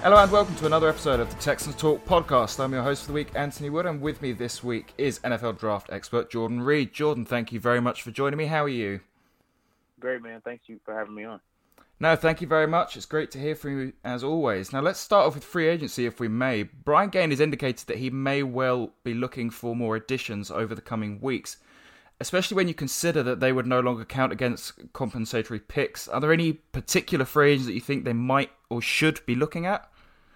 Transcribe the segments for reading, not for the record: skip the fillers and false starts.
Hello and welcome to another episode of the Texans Talk podcast. I'm your host for the week, Anthony Wood, and with me this week is NFL draft expert Jordan Reed. Jordan, thank you very much for joining me. How are you? Great, man. Thank you for having me on. No, thank you very much. It's great to hear from you as always. Now let's start off with free agency if we may. Brian Gaine has indicated that he may well be looking for more additions over the coming weeks, especially when you consider that they would no longer count against compensatory picks. Are there any particular free agents that you think they might or should be looking at?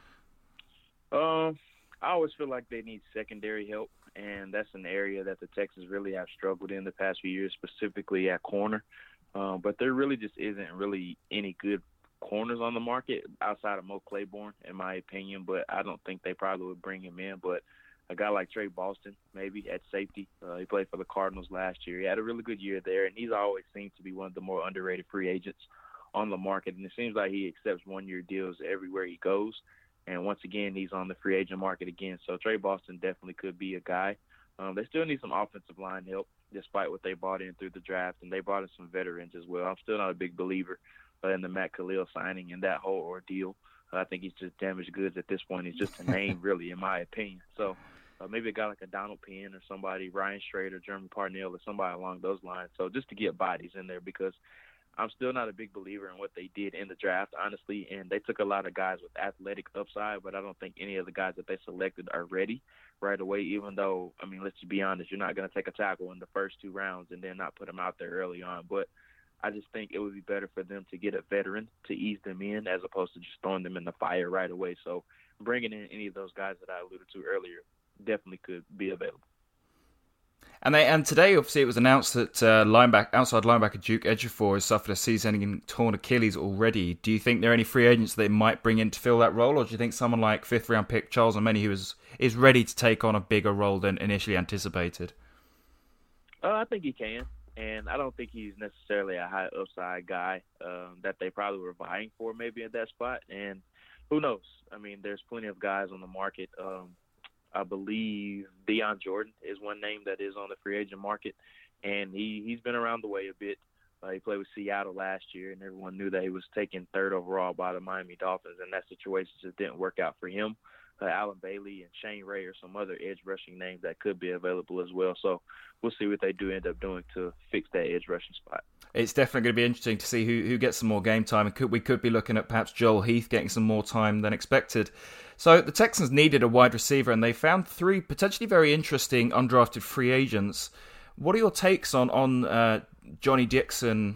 I always feel like they need secondary help, and that's an area that the Texans really have struggled in the past few years, specifically at corner. But there really just isn't really any good corners on the market outside of Mo Claiborne, in my opinion. But I don't think they probably would bring him in. But a guy like Trey Boston, maybe at safety. He played for the Cardinals last year. He had a really good year there, and he's always seemed to be one of the more underrated free agents on the market. And it seems like he accepts one-year deals everywhere he goes. And once again, he's on the free agent market again. So Trey Boston definitely could be a guy. They still need some offensive line help, despite what they brought in through the draft. And they brought in some veterans as well. I'm still not a big believer in the Matt Khalil signing and that whole ordeal. I think he's just damaged goods at this point. He's just a name, really, in my opinion. So maybe a guy like a Donald Penn or somebody, Ryan Schrader, Jeremy Parnell, or somebody along those lines. So just to get bodies in there, because I'm still not a big believer in what they did in the draft, honestly, and they took a lot of guys with athletic upside, but I don't think any of the guys that they selected are ready right away, even though, I mean, let's just be honest, you're not going to take a tackle in the first two rounds and then not put them out there early on. But I just think it would be better for them to get a veteran to ease them in as opposed to just throwing them in the fire right away. So bringing in any of those guys that I alluded to earlier definitely could be available. And today, obviously, it was announced that outside linebacker Duke Ejiofor has suffered a season-ending torn Achilles already. Do you think there are any free agents they might bring in to fill that role, or do you think someone like fifth-round pick Charles Omeni, who is ready to take on a bigger role than initially anticipated? I think he can, and I don't think he's necessarily a high upside guy that they probably were vying for maybe at that spot. And who knows? I mean, there's plenty of guys on the market. I believe Dion Jordan is one name that is on the free agent market, and he's been around the way a bit. He played with Seattle last year, and everyone knew that he was taken third overall by the Miami Dolphins, and that situation just didn't work out for him. Alan Bailey and Shane Ray are some other edge rushing names that could be available as well. So we'll see what they do end up doing to fix that edge rushing spot. It's definitely going to be interesting to see who gets some more game time. And we could be looking at perhaps Joel Heath getting some more time than expected. So the Texans needed a wide receiver, and they found three potentially very interesting undrafted free agents. What are your takes on Johnny Dixon,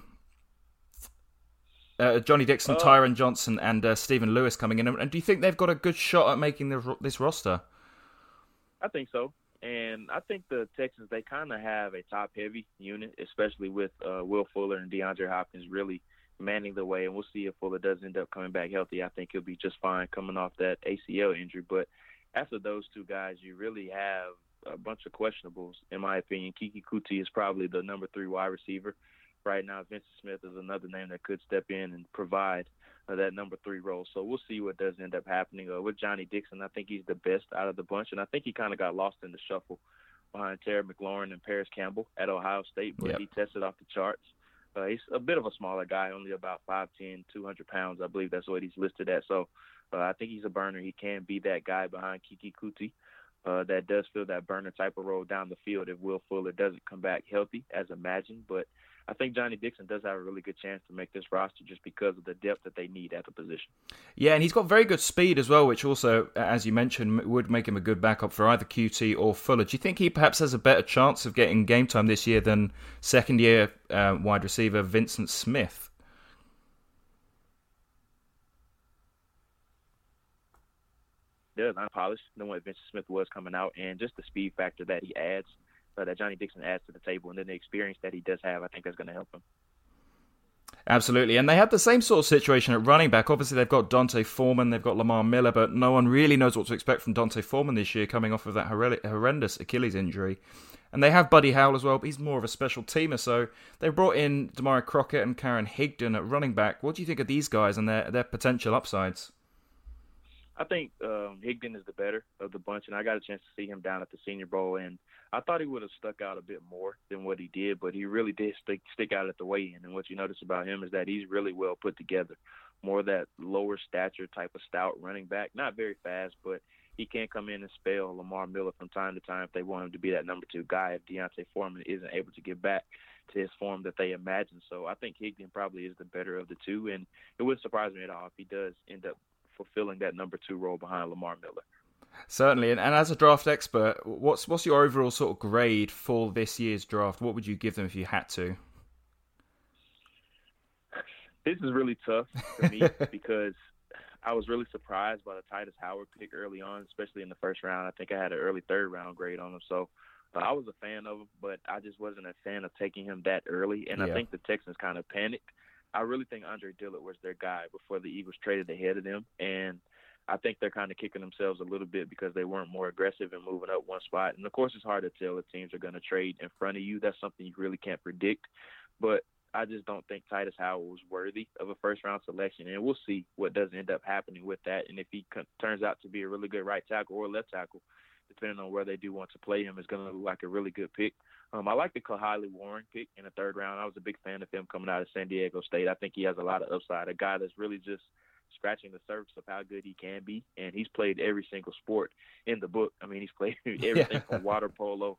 Tyron Johnson, and Stephen Lewis coming in? And do you think they've got a good shot at making this roster? I think so. And I think the Texans, they kind of have a top-heavy unit, especially with Will Fuller and DeAndre Hopkins really manning the way. And we'll see if Fuller does end up coming back healthy. I think he'll be just fine coming off that ACL injury. But after those two guys, you really have a bunch of questionables, in my opinion. Keke Coutee is probably the number 3 wide receiver. Right now, Vincent Smith is another name that could step in and provide that number 3 role. So we'll see what does end up happening. With Johnny Dixon, I think he's the best out of the bunch, and I think he kind of got lost in the shuffle behind Terry McLaurin and Paris Campbell at Ohio State, but He tested off the charts. He's a bit of a smaller guy, only about 5'10", 200 pounds. I believe that's what he's listed at. So I think he's a burner. He can be that guy behind Keke Coutee that does fill that burner type of role down the field if Will Fuller doesn't come back healthy, as imagined. But I think Johnny Dixon does have a really good chance to make this roster just because of the depth that they need at the position. Yeah, and he's got very good speed as well, which also, as you mentioned, would make him a good backup for either Coutee or Fuller. Do you think he perhaps has a better chance of getting game time this year than second-year wide receiver Vincent Smith? Yeah, not polished than what Vincent Smith was coming out, and just the speed factor that he adds, that Johnny Dixon adds to the table, and then the experience that he does have, I think that's going to help him. Absolutely, and they had the same sort of situation at running back. Obviously, they've got Dante Foreman, they've got Lamar Miller, but no one really knows what to expect from Dante Foreman this year, coming off of that horrendous Achilles injury. And they have Buddy Howell as well, but he's more of a special teamer, so they brought in Damari Crockett and Karen Higdon at running back. What do you think of these guys and their potential upsides? I think Higdon is the better of the bunch, and I got a chance to see him down at the Senior Bowl, and I thought he would have stuck out a bit more than what he did, but he really did stick out at the weigh-in. And what you notice about him is that he's really well put together more of that lower stature type of stout running back. Not very fast, but he can come in and spell Lamar Miller from time to time if they want him to be that number 2 guy if D'Onta Foreman isn't able to get back to his form that they imagine. So I think Higdon probably is the better of the two, and it wouldn't surprise me at all if he does end up fulfilling that number 2 role behind Lamar Miller. Certainly, and as a draft expert, what's your overall sort of grade for this year's draft? What would you give them if you had to? This is really tough for me because I was really surprised by the Titus Howard pick early on, especially in the first round. I think I had an early third-round grade on him, so I was a fan of him, but I just wasn't a fan of taking him that early, and I think the Texans kind of panicked. I really think Andre Dillard was their guy before the Eagles traded ahead of them, and I think they're kind of kicking themselves a little bit because they weren't more aggressive in moving up one spot. And, of course, it's hard to tell if teams are going to trade in front of you. That's something you really can't predict. But I just don't think Titus Howard was worthy of a first-round selection, and we'll see what does end up happening with that. And if he turns out to be a really good right tackle or left tackle, depending on where they do want to play him, is going to look like a really good pick. I like the Kahili Warren pick in the third round. I was a big fan of him coming out of San Diego State. I think he has a lot of upside, a guy that's really just scratching the surface of how good he can be, and he's played every single sport in the book. I mean, he's played everything from water polo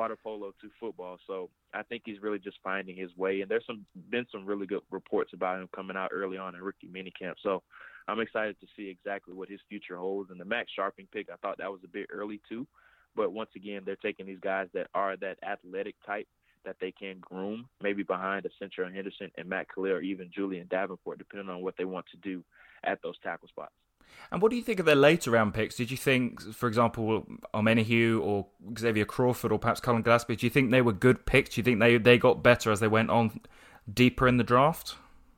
to football. So I think he's really just finding his way, and there's been some really good reports about him coming out early on in rookie minicamp. So I'm excited to see exactly what his future holds. And the Max Sharping pick, I thought that was a bit early too, but once again, they're taking these guys that are that athletic type that they can groom, maybe behind a Central Henderson and Matt Khalil or even Julian Davenport, depending on what they want to do at those tackle spots. And what do you think of their later round picks? Did you think, for example, Omenihu or Xavier Crawford or perhaps Colin Gillespie, do you think they were good picks? Do you think they got better as they went on deeper in the draft?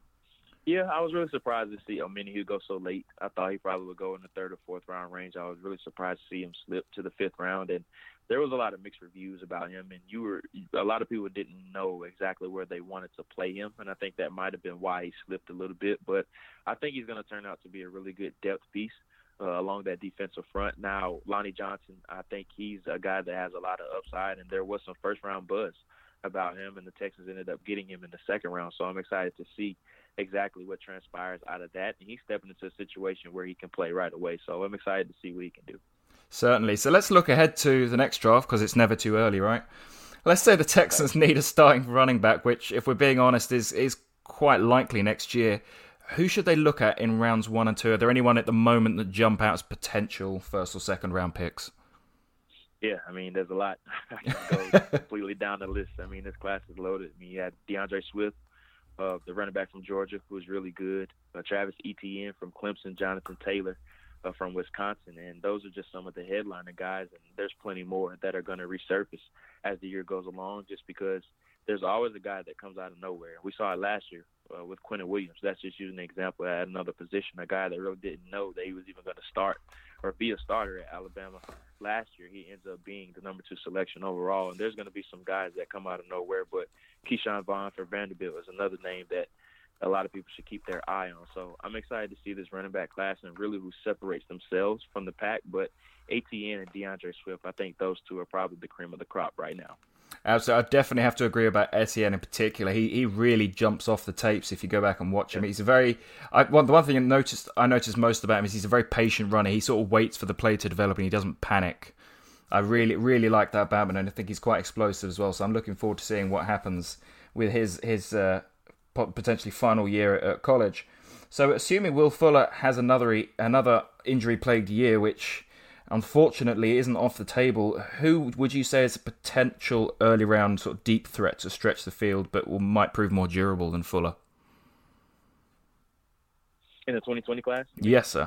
Yeah, I was really surprised to see Omenihu go so late. I thought he probably would go in the third or fourth round range. I was really surprised to see him slip to the fifth round, and there was a lot of mixed reviews about him, and a lot of people didn't know exactly where they wanted to play him, and I think that might have been why he slipped a little bit. But I think he's going to turn out to be a really good depth piece along that defensive front. Now, Lonnie Johnson, I think he's a guy that has a lot of upside, and there was some first-round buzz about him, and the Texans ended up getting him in the second round. So I'm excited to see exactly what transpires out of that, and he's stepping into a situation where he can play right away. So I'm excited to see what he can do. Certainly. So let's look ahead to the next draft, because it's never too early, right? Let's say the Texans need a starting running back, which, if we're being honest, is quite likely next year. Who should they look at in rounds 1 and 2? Are there anyone at the moment that jump out as potential first or second round picks? Yeah, I mean, there's a lot. I can go completely down the list. I mean, this class is loaded. I mean, you had DeAndre Swift, the running back from Georgia, who was really good. Travis Etienne from Clemson, Jonathan Taylor from Wisconsin, and those are just some of the headliner guys, and there's plenty more that are going to resurface as the year goes along, just because there's always a guy that comes out of nowhere. We saw it last year with Quentin Williams. That's just using an example at another position, a guy that really didn't know that he was even going to start or be a starter at Alabama. Last year, he ends up being the number 2 selection overall, and there's going to be some guys that come out of nowhere, but Keyshawn Vaughn for Vanderbilt is another name that a lot of people should keep their eye on. So I'm excited to see this running back class and really who separates themselves from the pack. But Etienne and DeAndre Swift, I think those two are probably the cream of the crop right now. Absolutely. I definitely have to agree about Etienne in particular. He really jumps off the tapes if you go back and watch him. He's the one thing I noticed most about him is he's a very patient runner. He sort of waits for the play to develop and he doesn't panic. I really, really like that about him, and I think he's quite explosive as well. So I'm looking forward to seeing what happens with his potentially final year at college. So assuming Will Fuller has another injury-plagued year, which unfortunately isn't off the table, who would you say is a potential early round sort of deep threat to stretch the field but might prove more durable than Fuller? In the 2020 class? Yes, sir.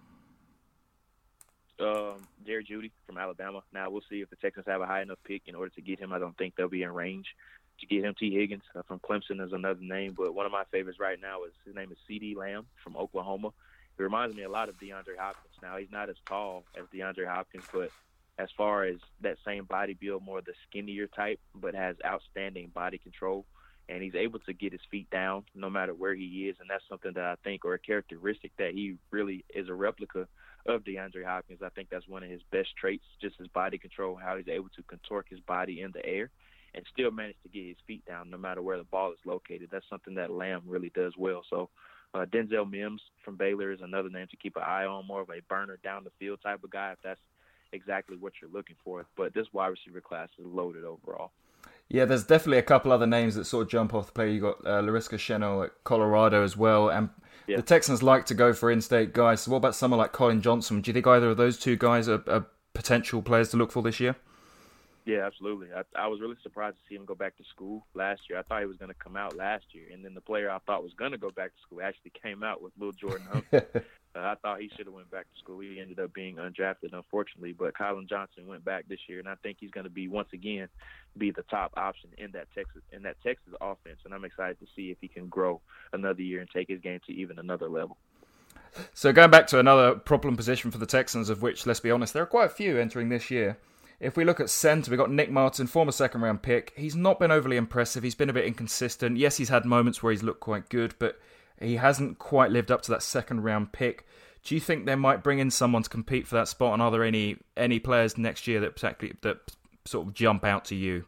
Jerry Jeudy from Alabama. Now, we'll see if the Texans have a high enough pick in order to get him. I don't think they'll be in range to get him. T. Higgins from Clemson is another name, but one of my favorites right now his name is C.D. Lamb from Oklahoma. It reminds me a lot of DeAndre Hopkins. Now, he's not as tall as DeAndre Hopkins, but as far as that same body build, more the skinnier type, but has outstanding body control. And he's able to get his feet down no matter where he is, and that's something that I think, or a characteristic that he really is a replica of DeAndre Hopkins. I think that's one of his best traits, just his body control, how he's able to contort his body in the air and still manage to get his feet down no matter where the ball is located. That's something that Lamb really does well. So Denzel Mims from Baylor is another name to keep an eye on, more of a burner down the field type of guy if that's exactly what you're looking for. But this wide receiver class is loaded overall. Yeah, there's definitely a couple other names that sort of jump off the plate. You got Larisca Chenal at Colorado as well, and the Texans like to go for in-state guys. So what about someone like Colin Johnson? Do you think either of those two guys are potential players to look for this year? Yeah, absolutely. I was really surprised to see him go back to school last year. I thought he was going to come out last year, and then the player I thought was going to go back to school actually came out with Lil Jordan Humphrey. I thought he should have went back to school. He ended up being undrafted, unfortunately, but Colin Johnson went back this year, and I think he's going to be once again be the top option in that Texas offense. And I'm excited to see if he can grow another year and take his game to even another level. So going back to another problem position for the Texans, of which, let's be honest, there are quite a few entering this year. If we look at center, we've got Nick Martin, former second-round pick. He's not been overly impressive. He's been a bit inconsistent. Yes, he's had moments where he's looked quite good, but he hasn't quite lived up to that second-round pick. Do you think they might bring in someone to compete for that spot? And are there any players next year that sort of jump out to you?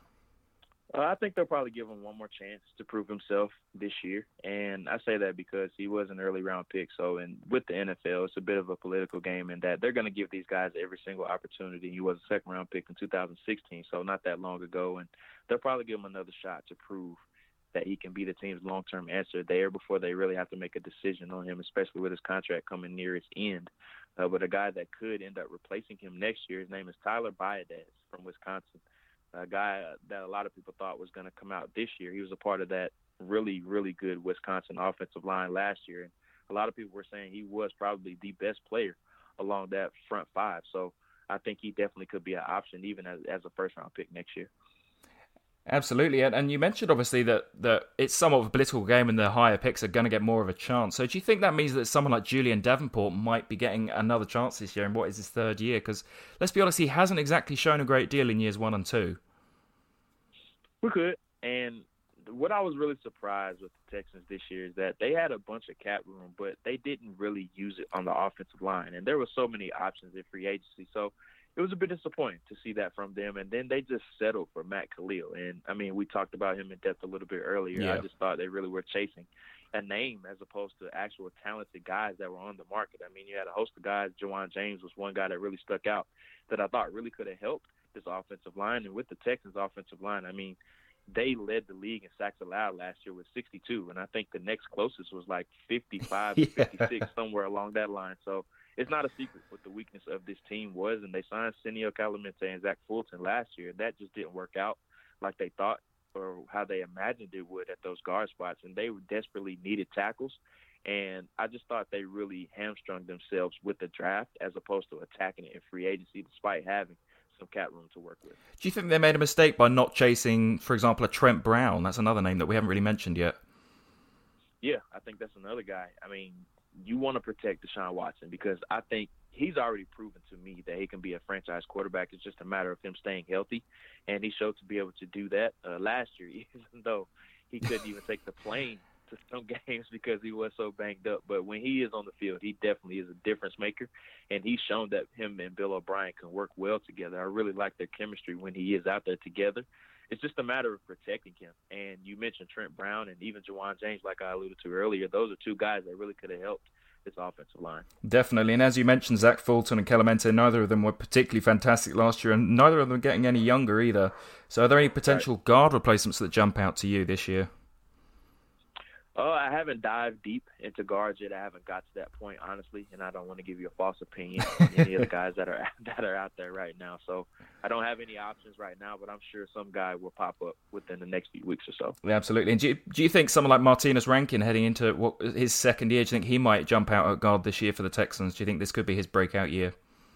I think they'll probably give him one more chance to prove himself this year. And I say that because he was an early round pick. So, and with the NFL, it's a bit of a political game in that they're going to give these guys every single opportunity. He was a second round pick in 2016, so not that long ago. And they'll probably give him another shot to prove that he can be the team's long-term answer there before they really have to make a decision on him, especially with his contract coming near its end. But a guy that could end up replacing him next year, his name is Tyler Biadasz from Wisconsin. A guy that a lot of people thought was going to come out this year. He was a part of that really, really good Wisconsin offensive line last year. And a lot of people were saying he was probably the best player along that front five. So I think he definitely could be an option even as a first-round pick next year. Absolutely. And you mentioned, obviously, that it's somewhat of a political game and the higher picks are going to get more of a chance. So do you think that means that someone like Julian Davenport might be getting another chance this year in what is his third year? Because, let's be honest, he hasn't exactly shown a great deal in years 1 and 2. We could. And what I was really surprised with the Texans this year is that they had a bunch of cap room, but they didn't really use it on the offensive line. And there were so many options in free agency. So it was a bit disappointing to see that from them. And then they just settled for Matt Khalil. And, I mean, we talked about him in depth a little bit earlier. Yeah. I just thought they really were chasing a name as opposed to actual talented guys that were on the market. I mean, you had a host of guys. Juwan James was one guy that really stuck out that I thought really could have helped this offensive line. And with the Texans offensive line, I mean, they led the league in sacks allowed last year with 62. And I think the next closest was like 55 to 56, somewhere along that line. So it's not a secret what the weakness of this team was, and they signed Senio Calamente and Zach Fulton last year. That just didn't work out like they thought or how they imagined it would at those guard spots, and they desperately needed tackles. And I just thought they really hamstrung themselves with the draft as opposed to attacking it in free agency despite having some cap room to work with. Do you think they made a mistake by not chasing, for example, a Trent Brown? That's another name that we haven't really mentioned yet. Yeah, I think that's another guy. I mean, you want to protect Deshaun Watson because I think he's already proven to me that he can be a franchise quarterback. It's just a matter of him staying healthy, and he showed to be able to do that last year, even though he couldn't even take the plane to some games because he was so banged up. But when he is on the field, he definitely is a difference maker, and he's shown that him and Bill O'Brien can work well together. I really like their chemistry when he is out there together. It's just a matter of protecting him. And you mentioned Trent Brown and even Juwan James, like I alluded to earlier. Those are two guys that really could have helped this offensive line. Definitely. And as you mentioned, Zach Fulton and Clemente, neither of them were particularly fantastic last year, and neither of them getting any younger either. So are there any potential guard replacements that jump out to you this year? I haven't dived deep into guards yet. I haven't got to that point, honestly, and I don't want to give you a false opinion on any of the guys that are out there right now. So I don't have any options right now, but I'm sure some guy will pop up within the next few weeks or so. Yeah, absolutely. And do you think someone like Martinez Rankin heading into his second year, do you think he might jump out at guard this year for the Texans? Do you think this could be his breakout year?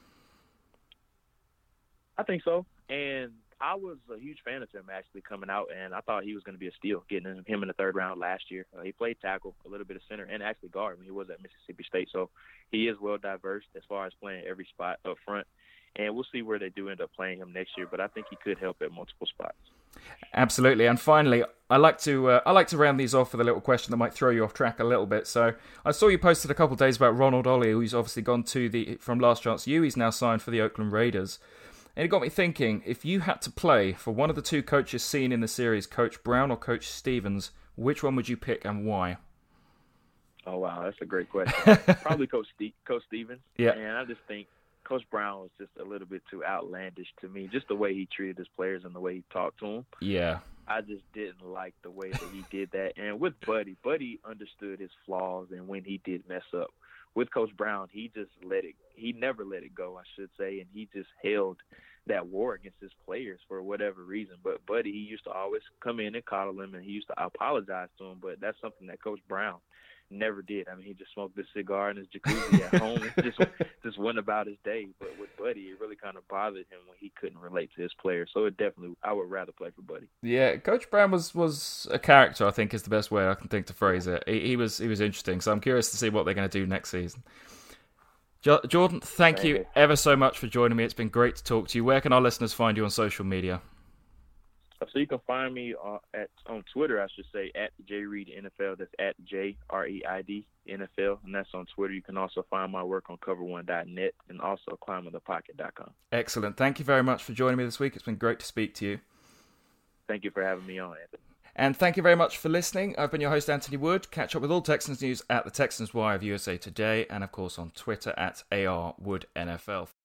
I think so. And I was a huge fan of him actually coming out, and I thought he was going to be a steal, getting him in the third round last year. He played tackle, a little bit of center, and actually guard when he was at Mississippi State. So he is well diverse as far as playing every spot up front. And we'll see where they do end up playing him next year, but I think he could help at multiple spots. Absolutely. And finally, I like to round these off with a little question that might throw you off track a little bit. So I saw you posted a couple of days about Ronald Ollie, who's obviously gone from Last Chance U. He's now signed for the Oakland Raiders. And it got me thinking, if you had to play for one of the two coaches seen in the series, Coach Brown or Coach Stevens, which one would you pick and why? Oh wow, that's a great question. Probably Coach Stevens. Yeah. And I just think Coach Brown was just a little bit too outlandish to me, just the way he treated his players and the way he talked to them. Yeah. I just didn't like the way that he did that. And with Buddy understood his flaws and when he did mess up. With Coach Brown, he never let it go, I should say, and he just held that war against his players for whatever reason. But Buddy, he used to always come in and coddle him, and he used to apologize to him, but that's something that Coach Brown never did. I mean, he just smoked a cigar in his jacuzzi at home and just went about his day. But with Buddy, it really kind of bothered him when he couldn't relate to his players. So I would rather play for Buddy. Yeah, Coach Brown was a character, I think is the best way I can think to phrase it. He was interesting, so I'm curious to see what they're going to do next season. Jordan, thank you ever so much for joining me. It's been great to talk to you. Where can our listeners find you on social media? So you can find me on Twitter, I should say, at JReedNFL. That's at JREID NFL, and that's on Twitter. You can also find my work on cover1.net and also climbingthepocket.com. Excellent. Thank you very much for joining me this week. It's been great to speak to you. Thank you for having me on, Anthony. And thank you very much for listening. I've been your host, Anthony Wood. Catch up with all Texans news at the Texans Wire of USA Today and, of course, on Twitter at ARWoodNFL.